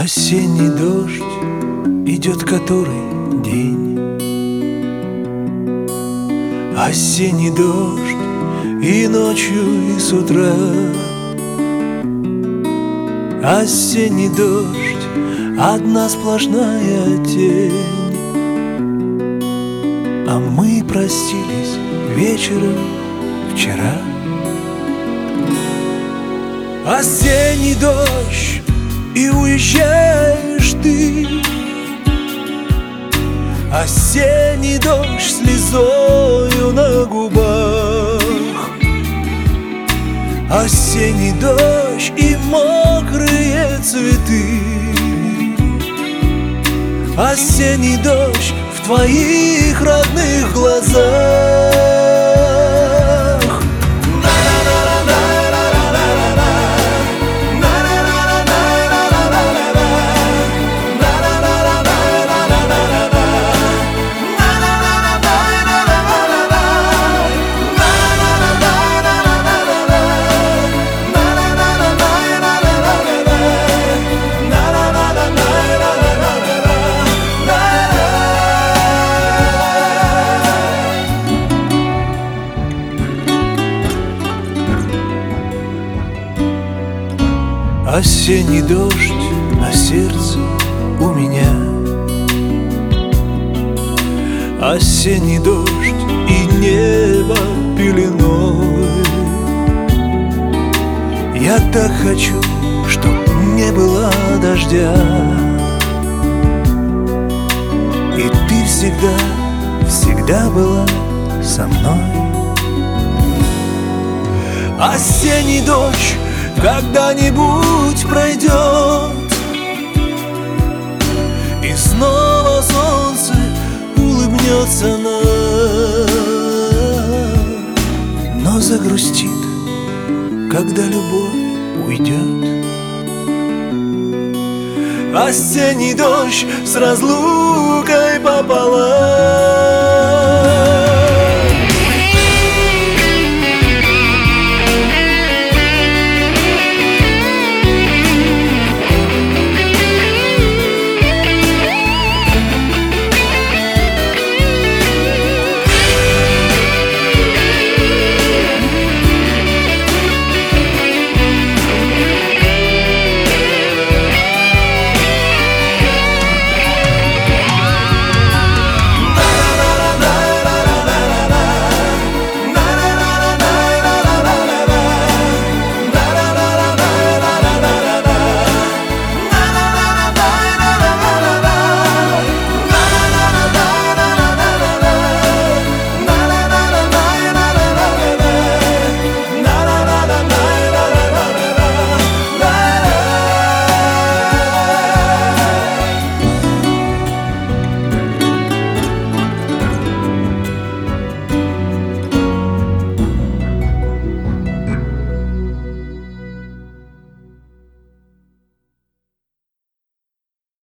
Осенний дождь идет который день. Осенний дождь и ночью, и с утра. Осенний дождь, одна сплошная тень. А мы простились вечером вчера. Осенний дождь, и уезжаешь ты. Осенний дождь слезою на губах. Осенний дождь и мокрые цветы. Осенний дождь в твоих родных глазах. Осенний дождь на сердце у меня. Осенний дождь и небо пеленой. Я так хочу, чтоб не было дождя. И ты всегда, всегда была со мной. Осенний дождь когда-нибудь пройдет, и снова солнце улыбнется нам, но загрустит, когда любовь уйдет. Осенний дождь с разлукой пополам.